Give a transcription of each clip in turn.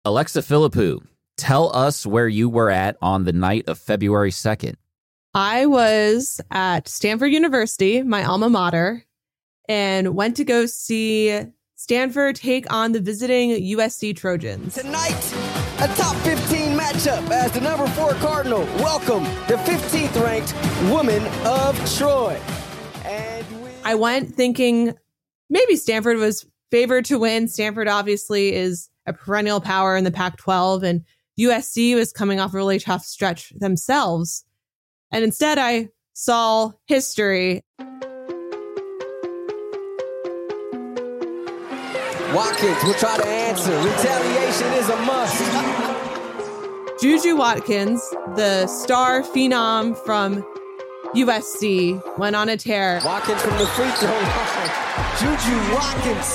Alexa Philippou, tell us where you were at on the night of February 2nd. I was at Stanford University, my alma mater, and went to go see Stanford take on the visiting USC Trojans. Tonight, a top 15 matchup as the number 4 Cardinal welcome the 15th ranked Women of Troy. I went thinking maybe Stanford was favored to win. Stanford obviously is a perennial power in the Pac-12, and USC was coming off a really tough stretch themselves. And instead, I saw history. Watkins will try to answer. Retaliation is a must. Juju Watkins, the star phenom from USC, went on a tear. Watkins from the free throw line. Juju Watkins.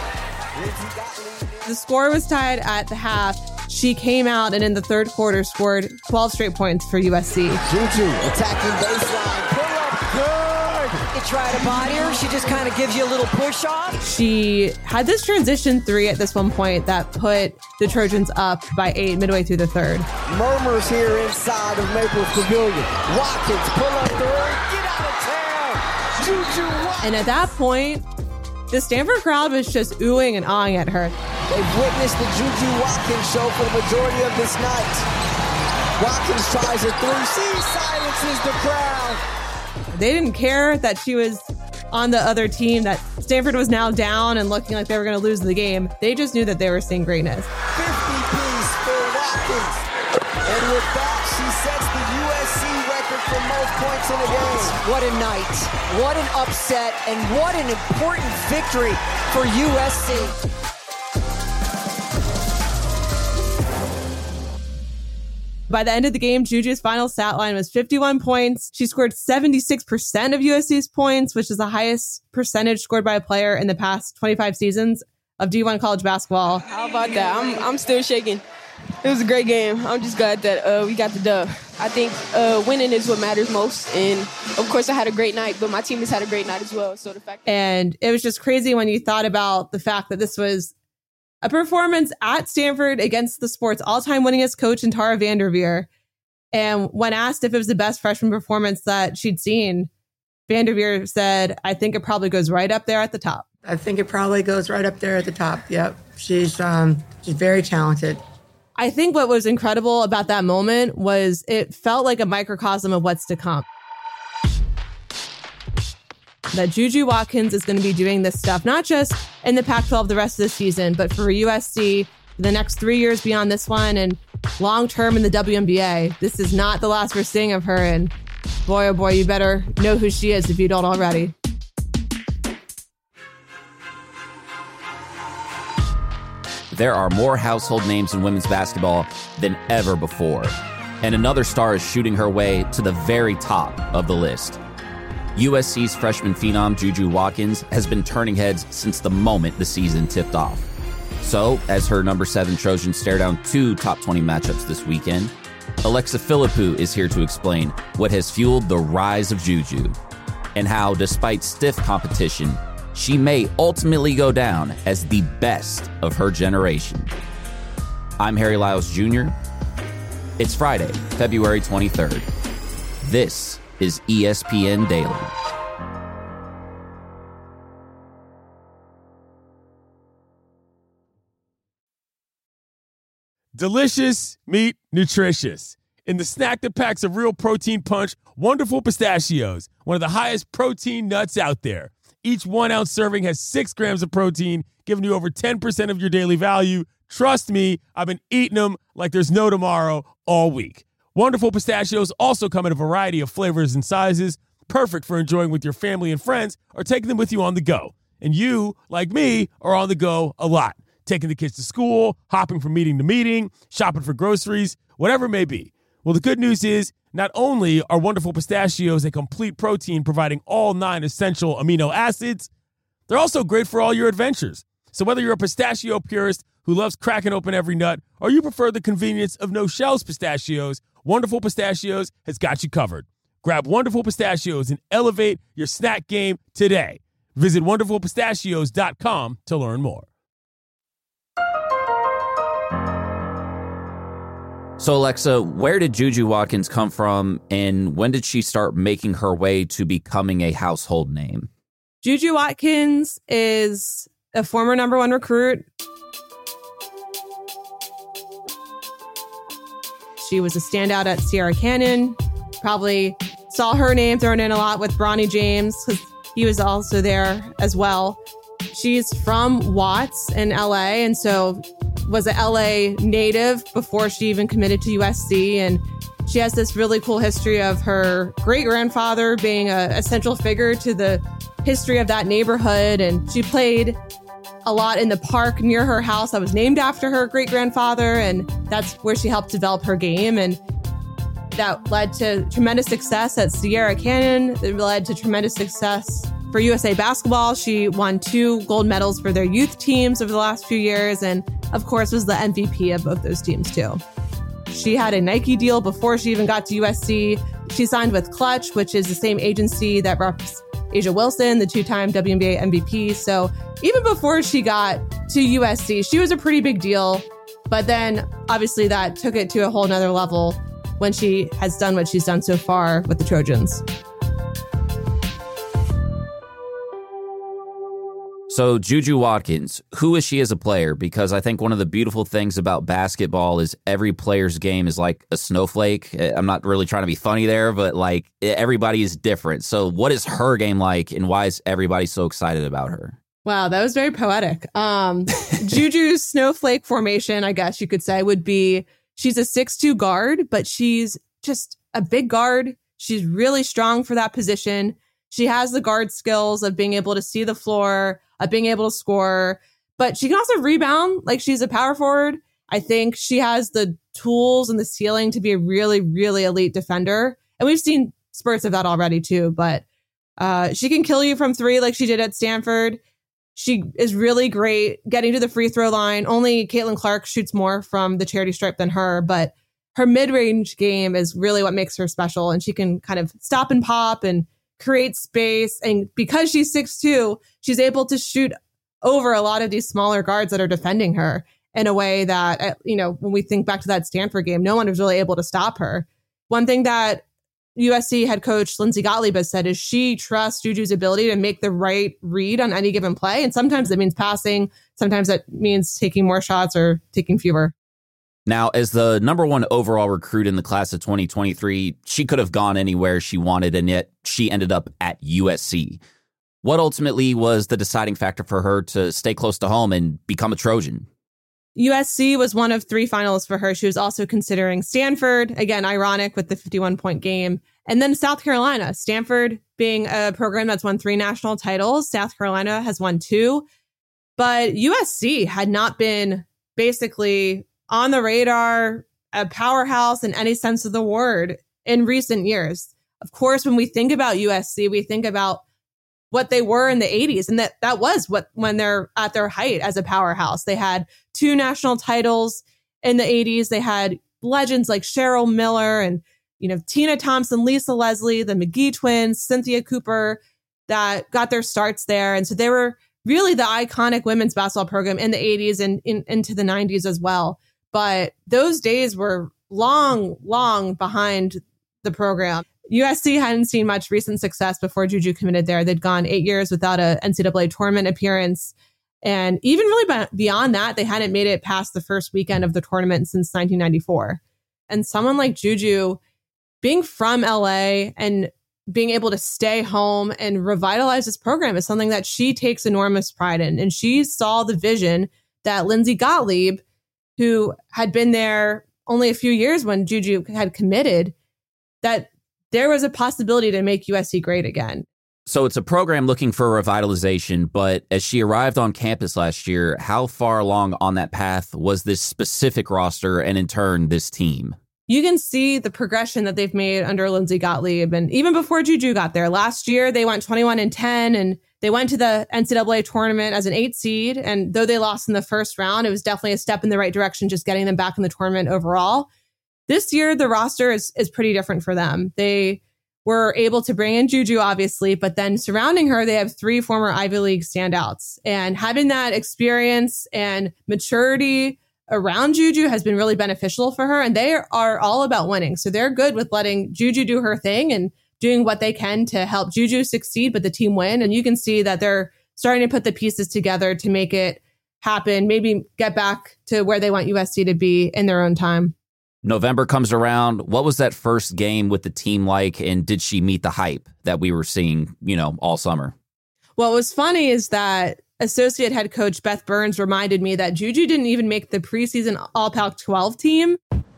The score was tied at the half. She came out and in the third quarter scored 12 straight points for USC. Juju attacking baseline. Pull up good. You try to body her. She just kind of gives you a little push off. She had this transition three at this one point that put the Trojans up by 8 midway through the third. Murmurs here inside of Maples Pavilion. Watkins pull up three. Get out of town. Juju Watkins. And at that point, the Stanford crowd was just oohing and awing at her. They've witnessed the Juju Watkins show for the majority of this night. Watkins tries a three. She silences the crowd. They didn't care that she was on the other team, that Stanford was now down and looking like they were going to lose the game. They just knew that they were seeing greatness. 50 piece for Watkins. And with that, she sets the USC record for most points in a game. What a night. What an upset. And what an important victory for USC. By the end of the game, Juju's final stat line was 51 points. She scored 76% of USC's points, which is the highest percentage scored by a player in the past 25 seasons of D1 college basketball. How about that? I'm still shaking. It was a great game. I'm just glad that we got the dub. I think winning is what matters most. And of course, I had a great night, but my team has had a great night as well. So the fact. And it was just crazy when you thought about the fact that this was a performance at Stanford against the sport's all-time winningest coach in Tara Vanderveer. And when asked if it was the best freshman performance that she'd seen, Vanderveer said, I think it probably goes right up there at the top. I think it probably goes right up there at the top. Yep. She's very talented. I think what was incredible about that moment was it felt like a microcosm of what's to come. That Juju Watkins is going to be doing this stuff, not just in the Pac-12 the rest of the season, but for USC the next 3 years beyond this one and long-term in the WNBA. This is not the last we're seeing of her. And boy, oh boy, you better know who she is if you don't already. There are more household names in women's basketball than ever before. And another star is shooting her way to the very top of the list. USC's freshman phenom Juju Watkins has been turning heads since the moment the season tipped off. So, as her number 7 Trojans stare down 2 top 20 matchups this weekend, Alexa Philippou is here to explain what has fueled the rise of Juju and how, despite stiff competition, she may ultimately go down as the best of her generation. I'm Harry Lyles Jr. It's Friday, February 23rd. This is ESPN Daily. Delicious, meat, nutritious. In the snack that packs a real protein punch, Wonderful Pistachios, one of the highest protein nuts out there. Each 1 ounce serving has 6 grams of protein, giving you over 10% of your daily value. Trust me, I've been eating them like there's no tomorrow all week. Wonderful Pistachios also come in a variety of flavors and sizes, perfect for enjoying with your family and friends or taking them with you on the go. And you, like me, are on the go a lot, taking the kids to school, hopping from meeting to meeting, shopping for groceries, whatever it may be. Well, the good news is not only are Wonderful Pistachios a complete protein providing all 9 essential amino acids, they're also great for all your adventures. So whether you're a pistachio purist who loves cracking open every nut or you prefer the convenience of no-shells pistachios, Wonderful Pistachios has got you covered. Grab Wonderful Pistachios and elevate your snack game today. Visit WonderfulPistachios.com to learn more. So, Alexa, where did Juju Watkins come from, and when did she start making her way to becoming a household name? Juju Watkins is a former number 1 recruit. She was a standout at Sierra Canyon. Probably saw her name thrown in a lot with Bronny James, because he was also there as well. She's from Watts in LA, and so was an LA native before she even committed to USC. And she has this really cool history of her great-grandfather being a central figure to the history of that neighborhood. And she played a lot in the park near her house that was named after her great-grandfather. And that's where she helped develop her game. And that led to tremendous success at Sierra Canyon. It led to tremendous success for USA Basketball. She won 2 gold medals for their youth teams over the last few years. And of course was the MVP of both those teams too. She had a Nike deal before she even got to USC. She signed with Clutch, which is the same agency that reps Asia Wilson, the 2-time WNBA MVP. So even before she got to USC, she was a pretty big deal. But then obviously that took it to a whole nother level when she has done what she's done so far with the Trojans. So Juju Watkins, who is she as a player? Because I think one of the beautiful things about basketball is every player's game is like a snowflake. I'm not really trying to be funny there, but like everybody is different. So what is her game like, and why is everybody so excited about her? Wow, that was very poetic. Juju's snowflake formation, I guess you could say, would be she's a 6'2" guard, but she's just a big guard. She's really strong for that position. She has the guard skills of being able to see the floor, of being able to score, but she can also rebound like she's a power forward. I think she has the tools and the ceiling to be a really, really elite defender. And we've seen spurts of that already too, but she can kill you from 3 like she did at Stanford. She is really great getting to the free throw line. Only Caitlin Clark shoots more from the charity stripe than her, but her mid-range game is really what makes her special. And she can kind of stop and pop and create space. And because she's 6'2", she's able to shoot over a lot of these smaller guards that are defending her in a way that, when we think back to that Stanford game, no one was really able to stop her. One thing that USC head coach Lindsey Gottlieb has said is she trusts Juju's ability to make the right read on any given play. And sometimes that means passing. Sometimes that means taking more shots or taking fewer. Now, as the number 1 overall recruit in the class of 2023, she could have gone anywhere she wanted, and yet she ended up at USC. What ultimately was the deciding factor for her to stay close to home and become a Trojan? USC was one of 3 finalists for her. She was also considering Stanford, again, ironic with the 51-point game, and then South Carolina. Stanford being a program that's won 3 national titles. South Carolina has won 2. But USC had not been basically on the radar, a powerhouse in any sense of the word in recent years. Of course, when we think about USC, we think about what they were in the 80s. And that was when they're at their height as a powerhouse. They had 2 national titles in the 80s. They had legends like Cheryl Miller and, Tina Thompson, Lisa Leslie, the McGee twins, Cynthia Cooper that got their starts there. And so they were really the iconic women's basketball program in the 80s and into the 90s as well. But those days were long, long behind the program. USC hadn't seen much recent success before Juju committed there. They'd gone 8 years without an NCAA tournament appearance. And even really beyond that, they hadn't made it past the first weekend of the tournament since 1994. And someone like Juju, being from LA and being able to stay home and revitalize this program is something that she takes enormous pride in. And she saw the vision that Lindsey Gottlieb, who had been there only a few years when Juju had committed, that there was a possibility to make USC great again. So it's a program looking for revitalization, but as she arrived on campus last year, how far along on that path was this specific roster and in turn this team? You can see the progression that they've made under Lindsey Gottlieb. And even before Juju got there, last year they went 21-10 and they went to the NCAA tournament as an 8 seed. And though they lost in the first round, it was definitely a step in the right direction, just getting them back in the tournament overall. This year, the roster is pretty different for them. They were able to bring in Juju, obviously, but then surrounding her, they have 3 former Ivy League standouts. And having that experience and maturity around Juju has been really beneficial for her, and they are all about winning. So they're good with letting Juju do her thing and doing what they can to help Juju succeed, but the team win. And you can see that they're starting to put the pieces together to make it happen, maybe get back to where they want USC to be in their own time. November comes around. What was that first game with the team like, and did she meet the hype that we were seeing, all summer? What was funny is that associate head coach Beth Burns reminded me that Juju didn't even make the preseason All-Pac-12 team.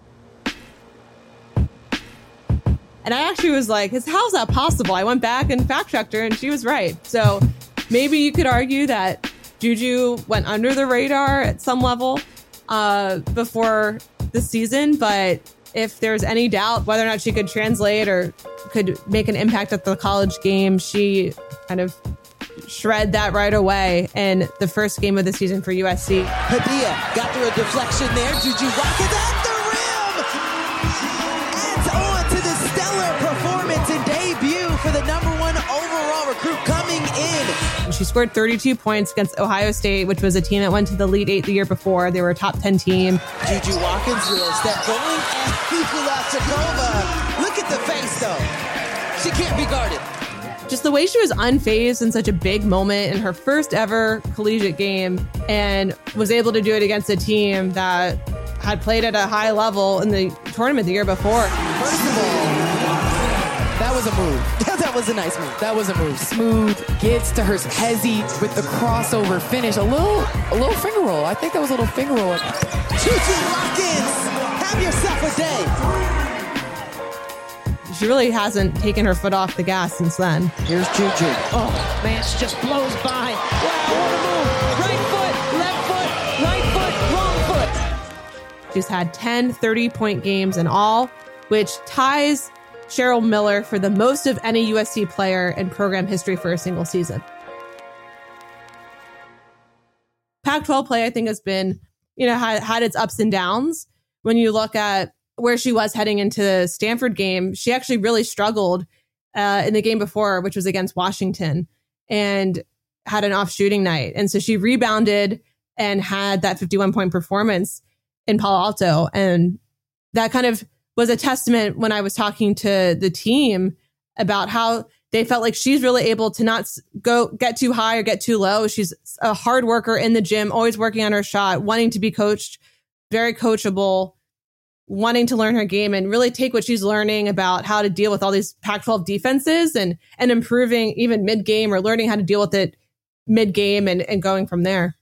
And I actually was like, how's that possible? I went back and fact-checked her, and she was right. So maybe you could argue that Juju went under the radar at some level before the season, but if there's any doubt whether or not she could translate or could make an impact at the college game, she kind of shred that right away in the first game of the season for USC. Padilla got through a deflection there. Juju Watkins at the rim! Adds on to the stellar performance and debut for the #1 overall recruit coming in. She scored 32 points against Ohio State, which was a team that went to the Elite Eight the year before. They were a top 10 team. Juju Watkins will step going, and Mikula Chikova. Look at the face, though. She can't be guarded. Just the way she was unfazed in such a big moment in her first ever collegiate game, and was able to do it against a team that had played at a high level in the tournament the year before. First of all, that was a move. That was a nice move. That was a move. Smooth, gets to her hezzy with the crossover finish. A little finger roll. I think that was a little finger roll. Juju Watkins, have yourself a day. She really hasn't taken her foot off the gas since then. Here's Juju. Oh, man, she just blows by. Wow, what a move. Right foot, left foot, right foot, wrong foot. She's had 10 30-point games in all, which ties Cheryl Miller for the most of any USC player in program history for a single season. Pac-12 play, I think, has been, had its ups and downs. When you look at where she was heading into the Stanford game, she actually really struggled in the game before, which was against Washington, and had an off shooting night. And so she rebounded and had that 51-point performance in Palo Alto. And that kind of was a testament when I was talking to the team about how they felt like she's really able to not get too high or get too low. She's a hard worker in the gym, always working on her shot, wanting to be coached, very coachable, wanting to learn her game and really take what she's learning about how to deal with all these Pac-12 defenses and improving even mid-game or learning how to deal with it mid-game and going from there.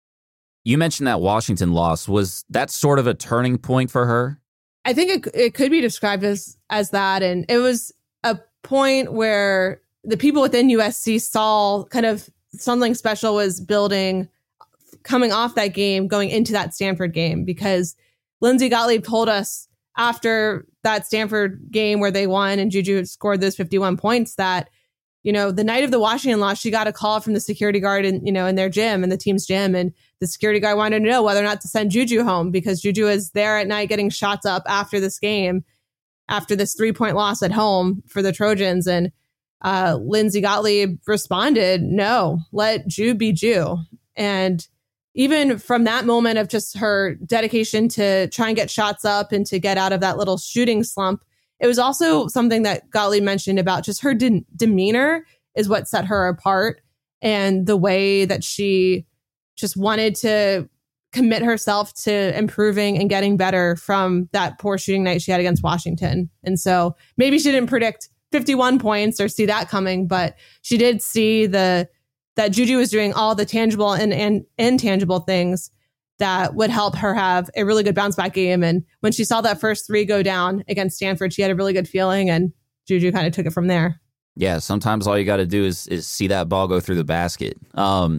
You mentioned that Washington loss. Was that sort of a turning point for her? I think it could be described as that. And it was a point where the people within USC saw kind of something special was building coming off that game, going into that Stanford game, because Lindsay Gottlieb told us after that Stanford game where they won and Juju scored those 51 points that, the night of the Washington loss, she got a call from the security guard in their gym, in the team's gym. And the security guard wanted to know whether or not to send Juju home, because Juju is there at night getting shots up after this game, after this 3-point loss at home for the Trojans. And Lindsay Gottlieb responded, no, let Ju be Ju. And even from that moment of just her dedication to try and get shots up and to get out of that little shooting slump, it was also something that Gottlieb mentioned about just her demeanor is what set her apart, and the way that she just wanted to commit herself to improving and getting better from that poor shooting night she had against Washington. And so maybe she didn't predict 51 points or see that coming, but she did see that Juju was doing all the tangible and intangible things that would help her have a really good bounce back game. And when she saw that first 3 go down against Stanford, she had a really good feeling, and Juju kind of took it from there. Yeah, sometimes all you got to do is see that ball go through the basket. And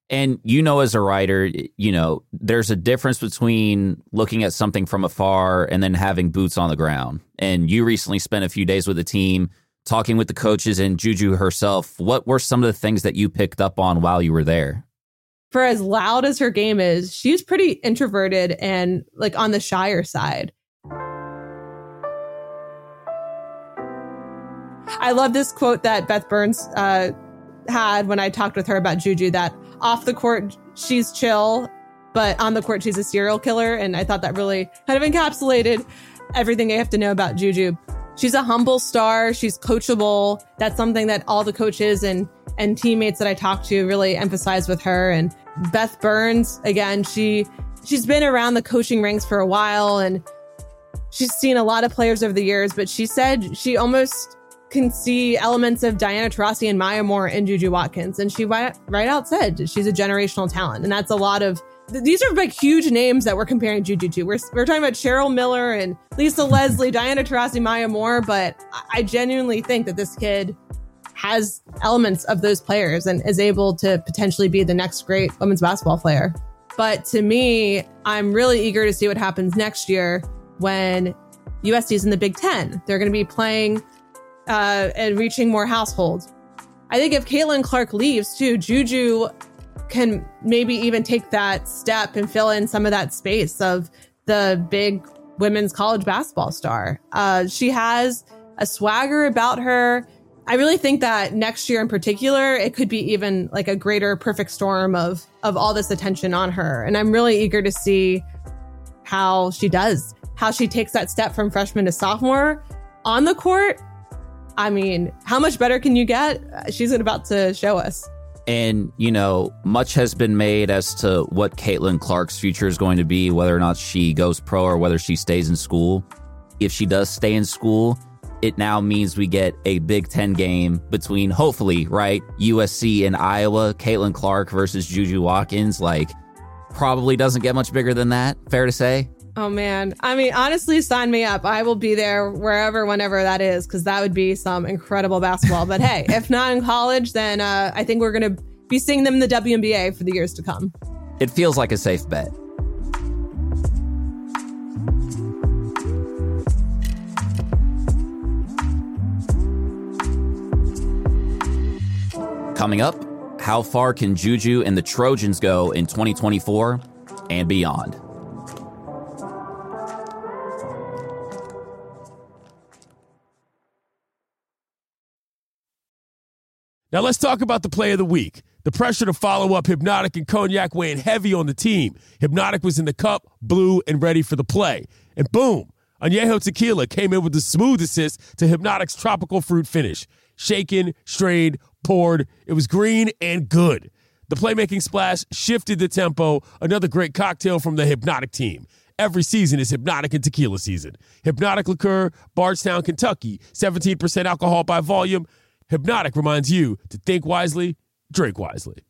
as a writer, there's a difference between looking at something from afar and then having boots on the ground. And you recently spent a few days with the team talking with the coaches and Juju herself. What were some of the things that you picked up on while you were there? For as loud as her game is, she's pretty introverted and on the shyer side. I love this quote that Beth Burns had when I talked with her about Juju, that off the court, she's chill, but on the court, she's a serial killer. And I thought that really kind of encapsulated everything I have to know about Juju. She's a humble star. She's coachable. That's something that all the coaches and teammates that I talked to really emphasize with her. And Beth Burns, again, she's been around the coaching ranks for a while, and she's seen a lot of players over the years, but she said she almost can see elements of Diana Taurasi and Maya Moore in Juju Watkins. And she right out said she's a generational talent. And that's a lot of, these are like huge names that we're comparing Juju to. We're talking about Cheryl Miller and Lisa Leslie, Diana Taurasi, Maya Moore, but I genuinely think that this kid has elements of those players and is able to potentially be the next great women's basketball player. But to me, I'm really eager to see what happens next year when USC is in the Big Ten. They're going to be playing and reaching more households. I think if Caitlin Clark leaves too, Juju can maybe even take that step and fill in some of that space of the big women's college basketball star. She has a swagger about her. I really think that next year in particular, it could be even like a greater perfect storm of all this attention on her. And I'm really eager to see how she does, how she takes that step from freshman to sophomore on the court. I mean, how much better can you get? She's about to show us. And, you know, much has been made as to what Caitlin Clark's future is going to be, whether or not she goes pro or whether she stays in school. If she does stay in school, it now means we get a Big Ten game between, hopefully, right, USC and Iowa. Caitlin Clark versus Juju Watkins, like, probably doesn't get much bigger than that. Fair to say? Oh, man. I mean, honestly, sign me up. I will be there wherever, whenever that is, because that would be some incredible basketball. But hey, if not in college, then I think we're going to be seeing them in the WNBA for the years to come. It feels like a safe bet. Coming up, how far can Juju and the Trojans go in 2024 and beyond? Now let's talk about the play of the week. The pressure to follow up Hypnotic and Cognac weighing heavy on the team. Hypnotic was in the cup, blue, and ready for the play. And boom, Añejo Tequila came in with the smooth assist to Hypnotic's tropical fruit finish. Shaken, strained, poured. It was green and good. The playmaking splash shifted the tempo. Another great cocktail from the Hypnotic team. Every season is Hypnotic and Tequila season. Hypnotic Liqueur, Bardstown, Kentucky. 17% alcohol by volume. Hypnotic reminds you to think wisely, drink wisely.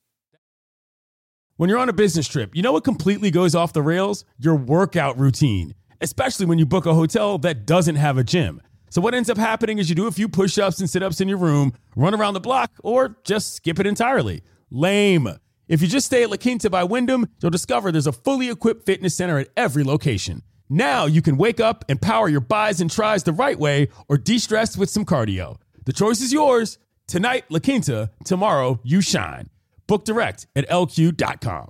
When you're on a business trip, you know what completely goes off the rails? Your workout routine, especially when you book a hotel that doesn't have a gym. So what ends up happening is you do a few push-ups and sit-ups in your room, run around the block, or just skip it entirely. Lame. If you just stay at La Quinta by Wyndham, you'll discover there's a fully equipped fitness center at every location. Now you can wake up and power your buys and tries the right way or de-stress with some cardio. The choice is yours. Tonight, La Quinta. Tomorrow, you shine. Book direct at lq.com.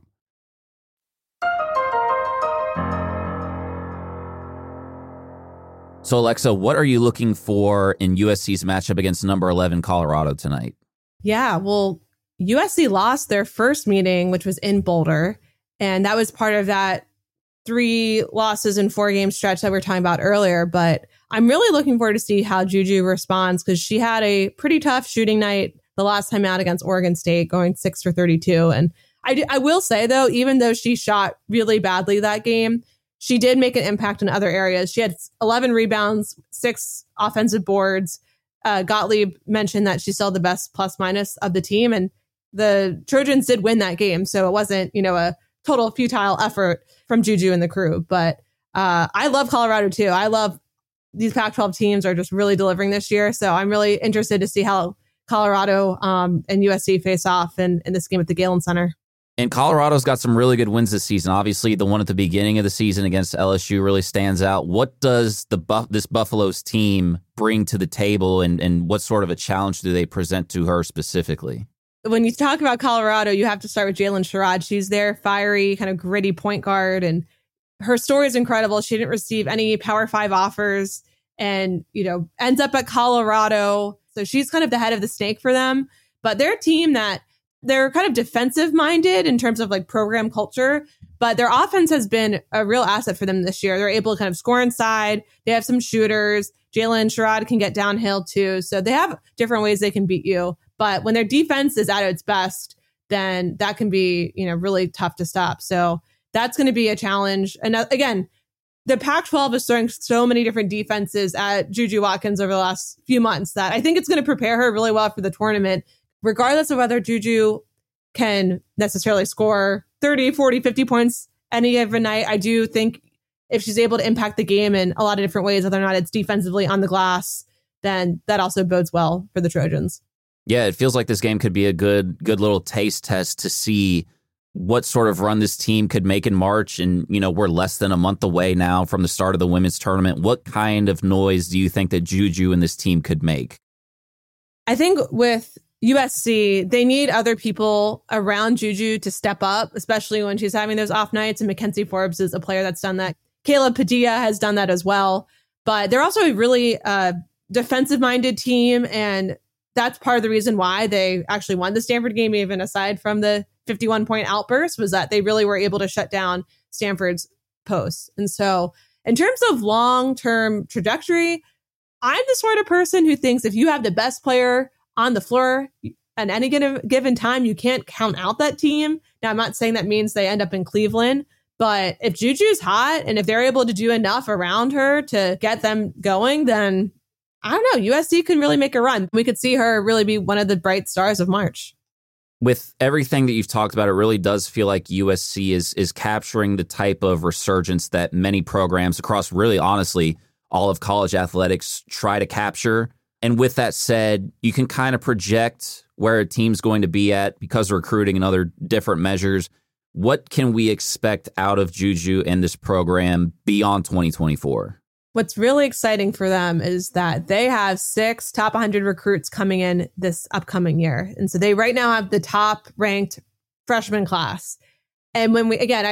So, Alexa, what are you looking for in USC's matchup against number 11 Colorado tonight? Yeah, well, USC lost their first meeting, which was in Boulder. And that was part of that 3 losses in 4 game stretch that we were talking about earlier. But I'm really looking forward to see how Juju responds, because she had a pretty tough shooting night the last time out against Oregon State, going 6 for 32. And I will say, though, even though she shot really badly that game, she did make an impact in other areas. She had 11 rebounds, 6 offensive boards. Gottlieb mentioned that she's still the best plus minus of the team. And the Trojans did win that game. So it wasn't, a total futile effort from Juju and the crew. But I love Colorado, too. I love these Pac-12 teams are just really delivering this year. So I'm really interested to see how Colorado and USC face off in this game at the Galen Center. And Colorado's got some really good wins this season. Obviously, the one at the beginning of the season against LSU really stands out. What does this Buffalo's team bring to the table, and what sort of a challenge do they present to her specifically? When you talk about Colorado, you have to start with Jalen Sherrod. She's their fiery, kind of gritty point guard, and her story is incredible. She didn't receive any Power 5 offers and, ends up at Colorado. So she's kind of the head of the snake for them. But they're a team that they're kind of defensive minded in terms of like program culture. But their offense has been a real asset for them this year. They're able to kind of score inside. They have some shooters. Jalen Sherrod can get downhill too. So they have different ways they can beat you. But when their defense is at its best, then that can be, really tough to stop. So that's going to be a challenge. And again, the Pac-12 is throwing so many different defenses at Juju Watkins over the last few months that I think it's going to prepare her really well for the tournament, regardless of whether Juju can necessarily score 30, 40, 50 points any given night. I do think if she's able to impact the game in a lot of different ways, whether or not it's defensively on the glass, then that also bodes well for the Trojans. Yeah, it feels like this game could be a good little taste test to see what sort of run this team could make in March. And, we're less than a month away now from the start of the women's tournament. What kind of noise do you think that Juju and this team could make? I think with USC, they need other people around Juju to step up, especially when she's having those off nights. And Mackenzie Forbes is a player that's done that. Caleb Padilla has done that as well. But they're also a really defensive-minded team, and that's part of the reason why they actually won the Stanford game, even aside from the 51-point outburst, was that they really were able to shut down Stanford's posts. And so in terms of long-term trajectory, I'm the sort of person who thinks if you have the best player on the floor at any given time, you can't count out that team. Now, I'm not saying that means they end up in Cleveland, but if Juju's hot and if they're able to do enough around her to get them going, then I don't know, USC can really make a run. We could see her really be one of the bright stars of March. With everything that you've talked about, it really does feel like USC is capturing the type of resurgence that many programs across, really honestly, all of college athletics try to capture. And with that said, you can kind of project where a team's going to be at because of recruiting and other different measures. What can we expect out of Juju and this program beyond 2024? What's really exciting for them is that they have 6 top 100 recruits coming in this upcoming year. And so they right now have the top ranked freshman class. And when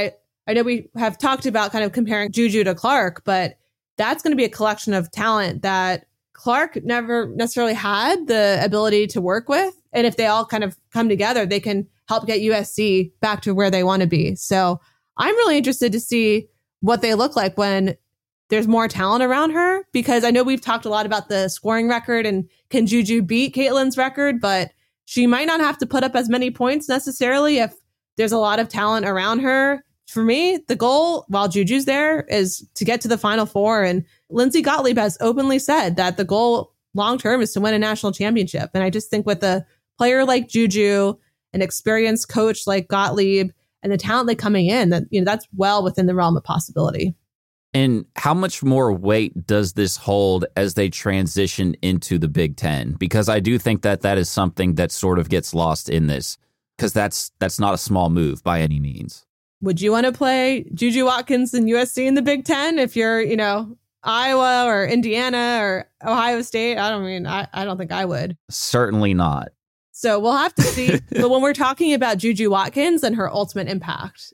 I know we have talked about kind of comparing Juju to Clark, but that's going to be a collection of talent that Clark never necessarily had the ability to work with. And if they all kind of come together, they can help get USC back to where they want to be. So I'm really interested to see what they look like when there's more talent around her, because I know we've talked a lot about the scoring record and can Juju beat Caitlin's record, but she might not have to put up as many points necessarily if there's a lot of talent around her. For me, the goal while Juju's there is to get to the Final Four. And Lindsay Gottlieb has openly said that the goal long term is to win a national championship. And I just think with a player like Juju, an experienced coach like Gottlieb, and the talent they coming in, that that's well within the realm of possibility. And how much more weight does this hold as they transition into the Big Ten? Because I do think that is something that sort of gets lost in this, because that's not a small move by any means. Would you want to play Juju Watkins and USC in the Big Ten if you're, Iowa or Indiana or Ohio State? I don't think I would. Certainly not. So we'll have to see. But when we're talking about Juju Watkins and her ultimate impact,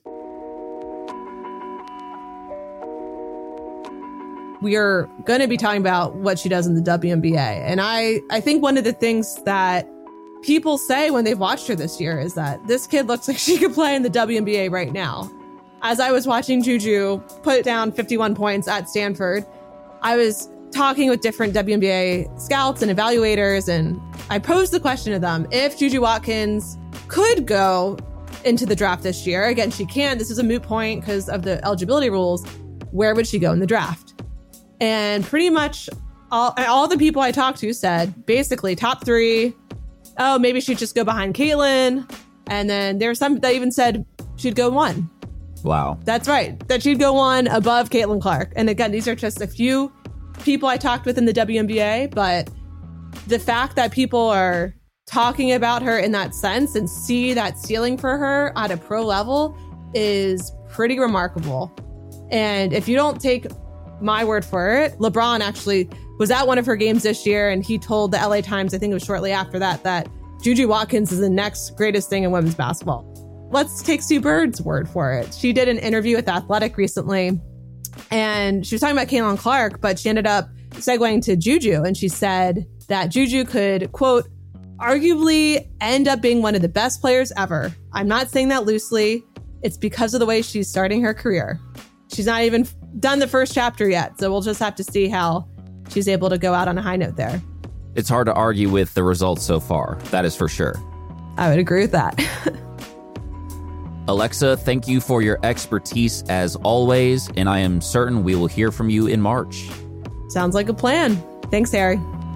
we are going to be talking about what she does in the WNBA. And I think one of the things that people say when they've watched her this year is that this kid looks like she could play in the WNBA right now. As I was watching Juju put down 51 points at Stanford, I was talking with different WNBA scouts and evaluators, and I posed the question to them, if Juju Watkins could go into the draft this year, again, she can't, this is a moot point because of the eligibility rules, where would she go in the draft? And pretty much all the people I talked to said, basically, top 3, oh, maybe she'd just go behind Caitlin. And then there were some that even said she'd go 1. Wow. That's right. That she'd go 1 above Caitlin Clark. And again, these are just a few people I talked with in the WNBA, but the fact that people are talking about her in that sense and see that ceiling for her at a pro level is pretty remarkable. And if you don't take my word for it, LeBron actually was at one of her games this year, and he told the LA Times, I think it was shortly after that Juju Watkins is the next greatest thing in women's basketball. Let's take Sue Bird's word for it. She did an interview with Athletic recently, and she was talking about Caitlin Clark, but she ended up segueing to Juju, and she said that Juju could, quote, arguably end up being one of the best players ever. I'm not saying that loosely. it's because of the way she's starting her career. She's not even done the first chapter yet, so we'll just have to see how she's able to go out on a high note there. It's hard to argue with the results so far, that is for sure. I would agree with that. Alexa, thank you for your expertise as always, and I am certain we will hear from you in March. Sounds like a plan. Thanks, Harry.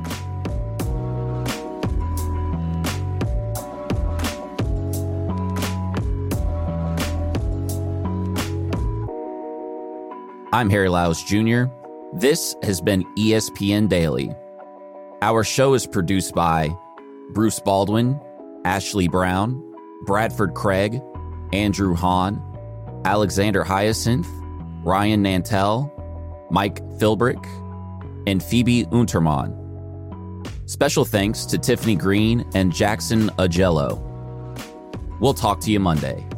I'm Harry Lyles Jr. This has been ESPN Daily. Our show is produced by Bruce Baldwin, Ashley Brown, Bradford Craig, Andrew Hahn, Alexander Hyacinth, Ryan Nantel, Mike Philbrick, and Phoebe Unterman. Special thanks to Tiffany Green and Jackson Agello. We'll talk to you Monday.